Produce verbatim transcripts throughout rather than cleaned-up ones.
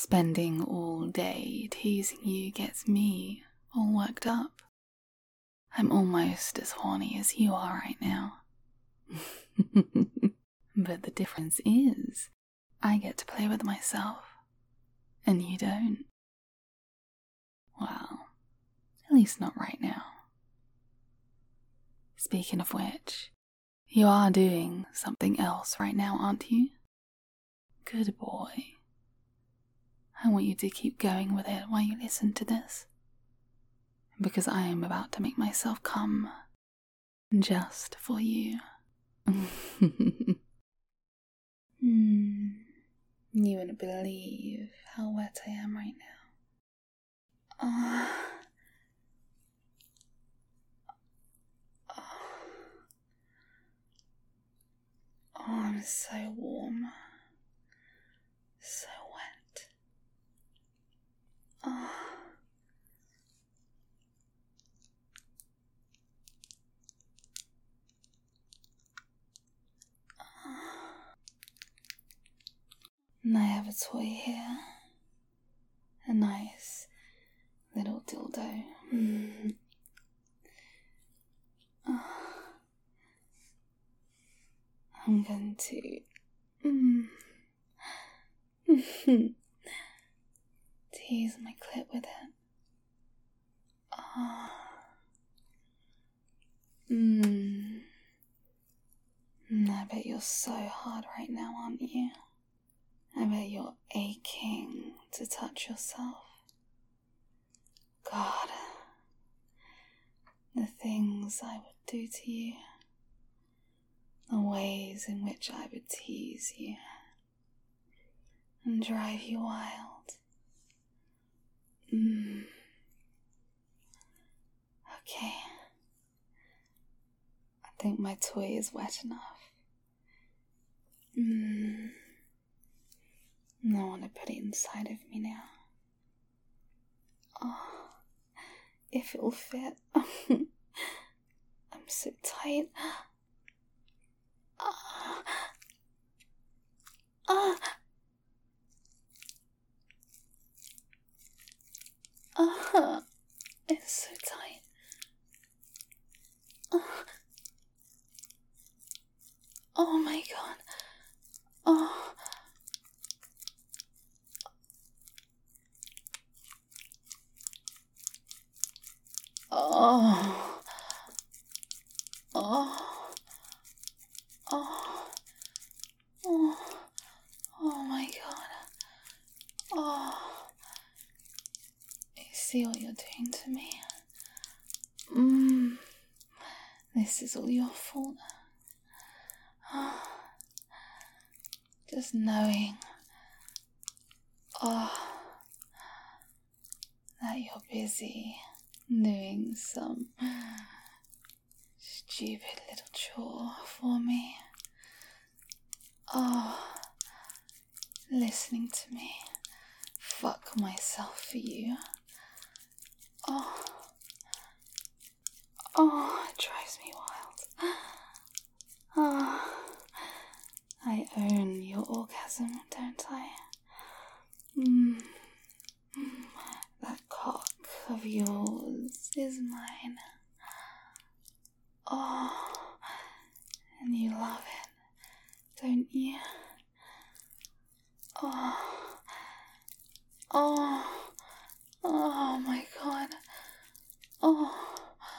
Spending all day teasing you gets me all worked up. I'm almost as horny as you are right now. But the difference is, I get to play with myself, and you don't. Well, at least not right now. Speaking of which, you are doing something else right now, aren't you? Good boy. I want you to keep going with it while you listen to this, because I am about to make myself come just for you. Hmm. You wouldn't believe how wet I am right now. Oh. Oh. Oh, I'm so warm. So wet. Oh. And I have a toy here. A nice little dildo. Mm. Oh. I'm going to mm. tease my clit with it. Oh. Mm. I bet you're so hard right now, aren't you? I bet you're aching to touch yourself. God, the things I would do to you, the ways in which I would tease you and drive you wild. Mm. Okay, I think my toy is wet enough. Mm. I want to put it inside of me now. Oh, if it'll fit. I'm so tight. Ah. Ah. Ah. It's so tight. Ah. Oh my god. Oh. Oh. Oh. Oh. Oh. Oh my god. Oh. You see what you're doing to me? Mmm. This is all your fault. Oh. Just knowing. Oh. That you're busy doing some stupid little chore for me. Oh, listening to me fuck myself for you. Oh, oh, it drives me wild. Oh, I own your orgasm, don't I? Mm. That cock of yours is mine. Oh, and you love it, don't you? Oh, oh, oh my god. Oh,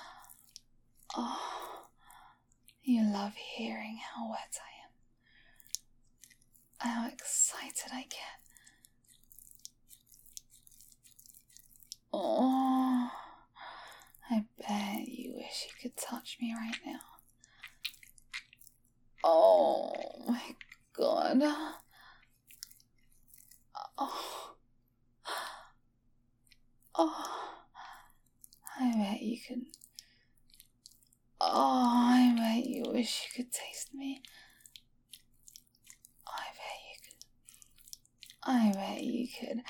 oh, you love hearing how wet I am, how excited I get. Oh, I bet you wish you could touch me right now. Oh my god. Oh, oh, I bet you could. Oh, I bet you wish you could taste me. I bet you could. I bet you could.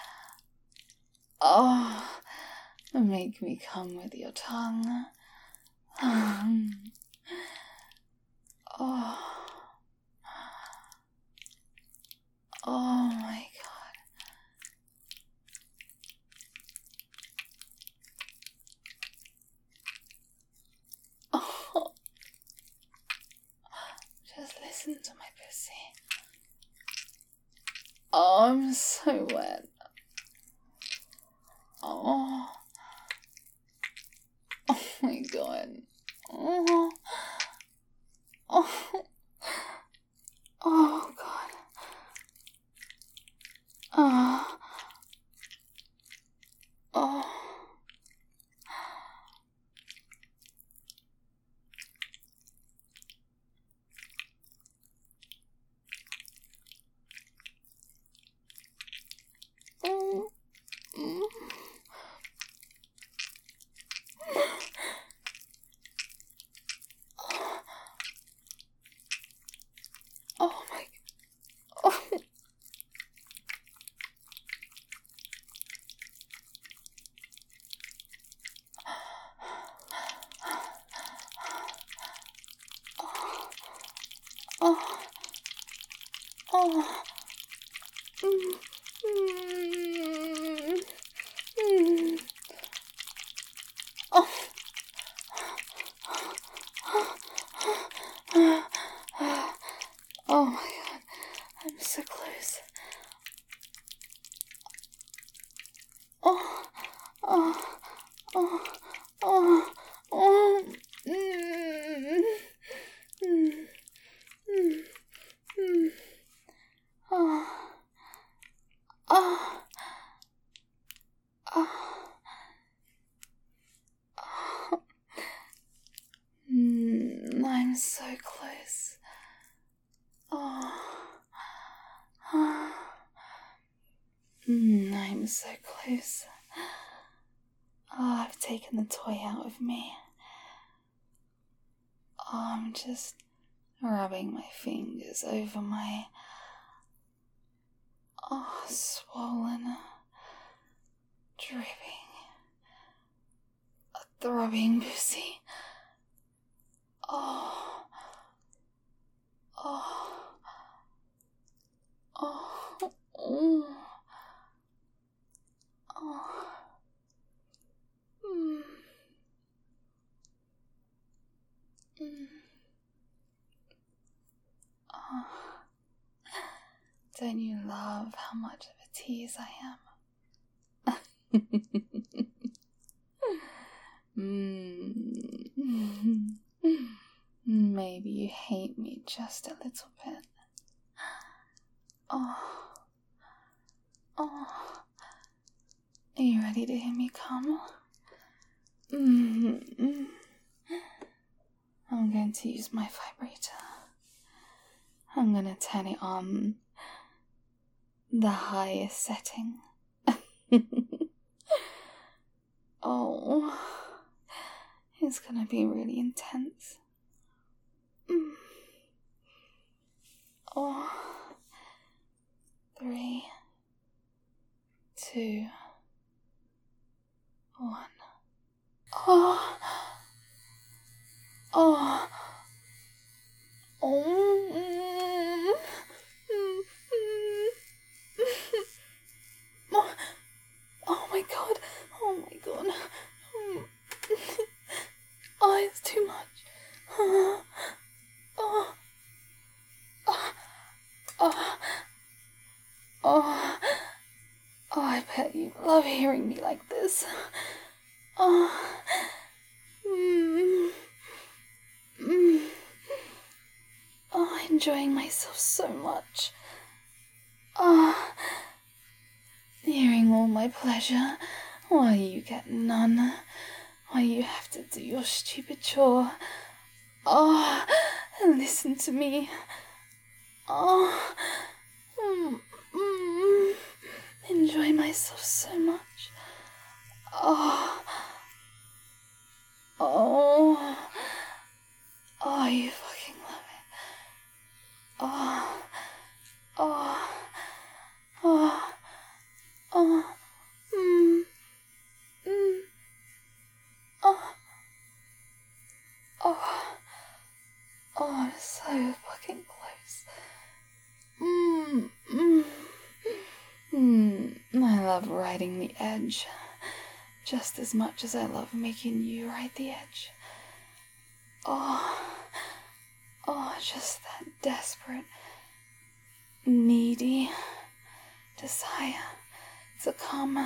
Oh, make me come with your tongue. Um, oh, oh my god. listen to my pussy. Oh, I'm so wet. Oh. Oh my god. Oh. Oh. Oh god. Oh. Oh. Mm. Mm. Oh my god. Oh. Oh. Oh. Mm. Mm. Mm. Oh. Oh my god, I'm so close. Oh, oh, oh, oh, oh. Mm. Mm. Mm. Mm. Oh. Oh. Oh. Oh. Mm, I'm so close. Oh. Oh. Mm, I'm so close. Oh, I've taken the toy out of me. Oh, I'm just rubbing my fingers over my oh, swollen, dripping, a throbbing pussy. Oh, oh, oh, oh, oh. Mm. Mm. Oh. Don't you love how much of a tease I am? mm. Maybe you hate me just a little bit. Oh. Oh. Are you ready to hear me come? Mm-hmm. I'm going to use my vibrator. I'm going to turn it on the highest setting. Oh, it's going to be really intense. Mm. Oh, three, two, one. Oh, oh, oh, mm, mm, mm. Oh, oh my god, oh my god. Mm. Oh, it's too much. Oh, oh, oh, oh, oh, oh, I bet you love hearing me like this. Oh, mm, mm. Oh, enjoying myself so much. Oh, hearing all my pleasure while you get none, while you have to do your stupid chore. Oh, and listen to me. Oh, mm, mm, enjoy myself so much. Oh, oh, oh, you fucking love it. Oh, oh, oh, oh, mm, mm, oh, oh, oh, I'm so fucking close. Mm, mm, mm, I love riding the edge just as much as I love making you ride the edge. Oh, Oh, just that desperate, needy desire to come.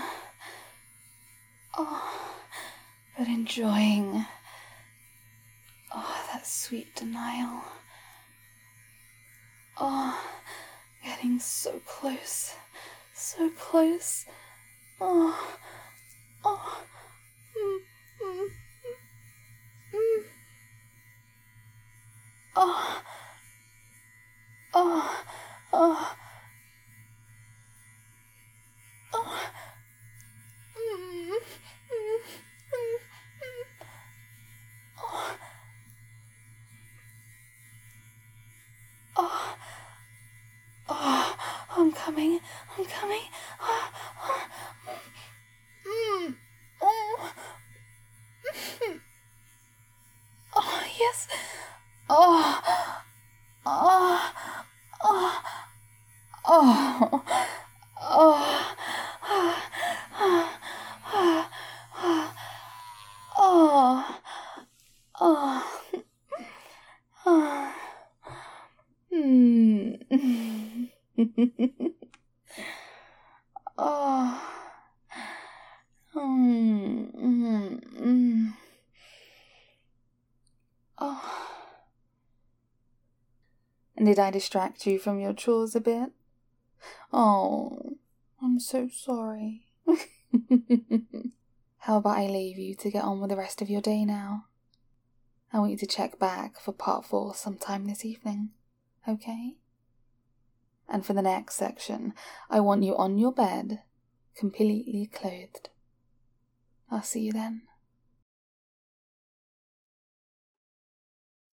Oh, but enjoying. Oh, that sweet denial. Oh, getting so close, so close. Oh, oh, mm, mm, mm, oh, oh, oh, oh, mm, mm, mm, mm, oh, oh, oh, I'm coming, I'm coming. Oh, oh, mm, oh, mm, oh, yes. Oh, oh, oh, oh, oh, oh, oh, oh, oh, mm. Oh, mm, mm, mm. Oh. And did I distract you from your chores a bit? Oh, I'm so sorry. How about I leave you to get on with the rest of your day now? I want you to check back for part four sometime this evening, okay? And for the next section, I want you on your bed, completely clothed. I'll see you then.